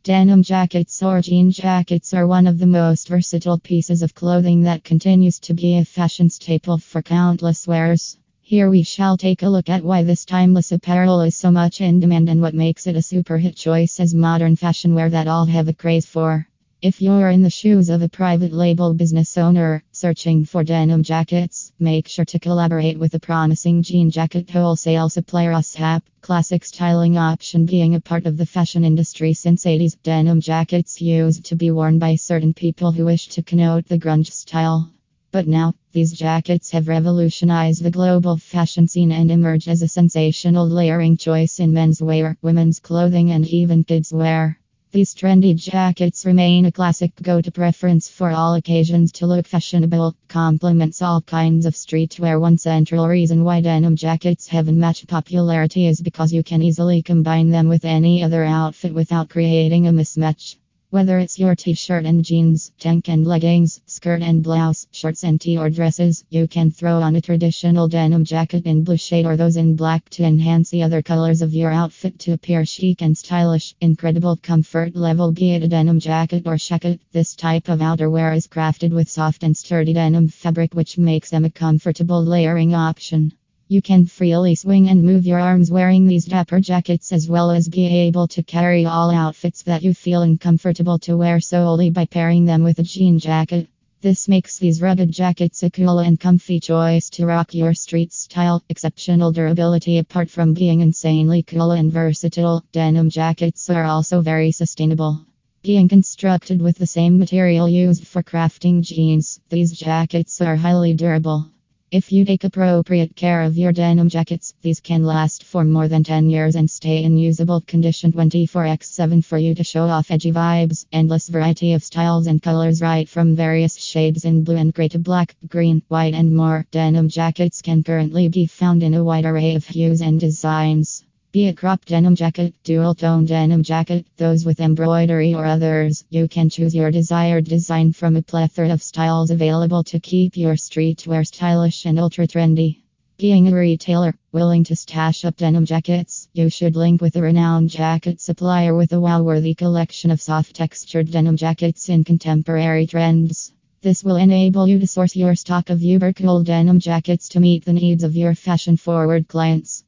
Denim jackets or jean jackets are one of the most versatile pieces of clothing that continues to be a fashion staple for countless wearers. Here we shall take a look at why this timeless apparel is so much in demand and what makes it a super hit choice as modern fashion wear that all have a craze for. If you're in the shoes of a private label business owner searching for denim jackets, make sure to collaborate with a promising jean jacket wholesale supplier USHAP. Classic styling option being a part of the fashion industry since 80s. Denim jackets used to be worn by certain people who wish to connote the grunge style. But now, these jackets have revolutionized the global fashion scene and emerged as a sensational layering choice in menswear, women's clothing, and even kids' wear. These trendy jackets remain a classic go-to preference for all occasions to look fashionable, complements all kinds of streetwear. One central reason why denim jackets have unmatched popularity is because you can easily combine them with any other outfit without creating a mismatch. Whether it's your t-shirt and jeans, tank and leggings, skirt and blouse, shorts and tee or dresses, you can throw on a traditional denim jacket in blue shade or those in black to enhance the other colors of your outfit to appear chic and stylish. Incredible comfort level. Be it a denim jacket or shacket, this type of outerwear is crafted with soft and sturdy denim fabric which makes them a comfortable layering option. You can freely swing and move your arms wearing these dapper jackets as well as be able to carry all outfits that you feel uncomfortable to wear solely by pairing them with a jean jacket. This makes these rugged jackets a cool and comfy choice to rock your street style. Exceptional durability. Apart from being insanely cool and versatile, denim jackets are also very sustainable. Being constructed with the same material used for crafting jeans, these jackets are highly durable. If you take appropriate care of your denim jackets, these can last for more than 10 years and stay in usable condition 24/7 for you to show off edgy vibes. Endless variety of styles and colors, right from various shades in blue and gray to black, green, white, and more. Denim jackets can currently be found in a wide array of hues and designs. Be it crop denim jacket, dual tone denim jacket, those with embroidery or others, you can choose your desired design from a plethora of styles available to keep your streetwear stylish and ultra trendy. Being a retailer willing to stash up denim jackets, you should link with a renowned jacket supplier with a wow-worthy collection of soft textured denim jackets in contemporary trends. This will enable you to source your stock of uber cool denim jackets to meet the needs of your fashion-forward clients.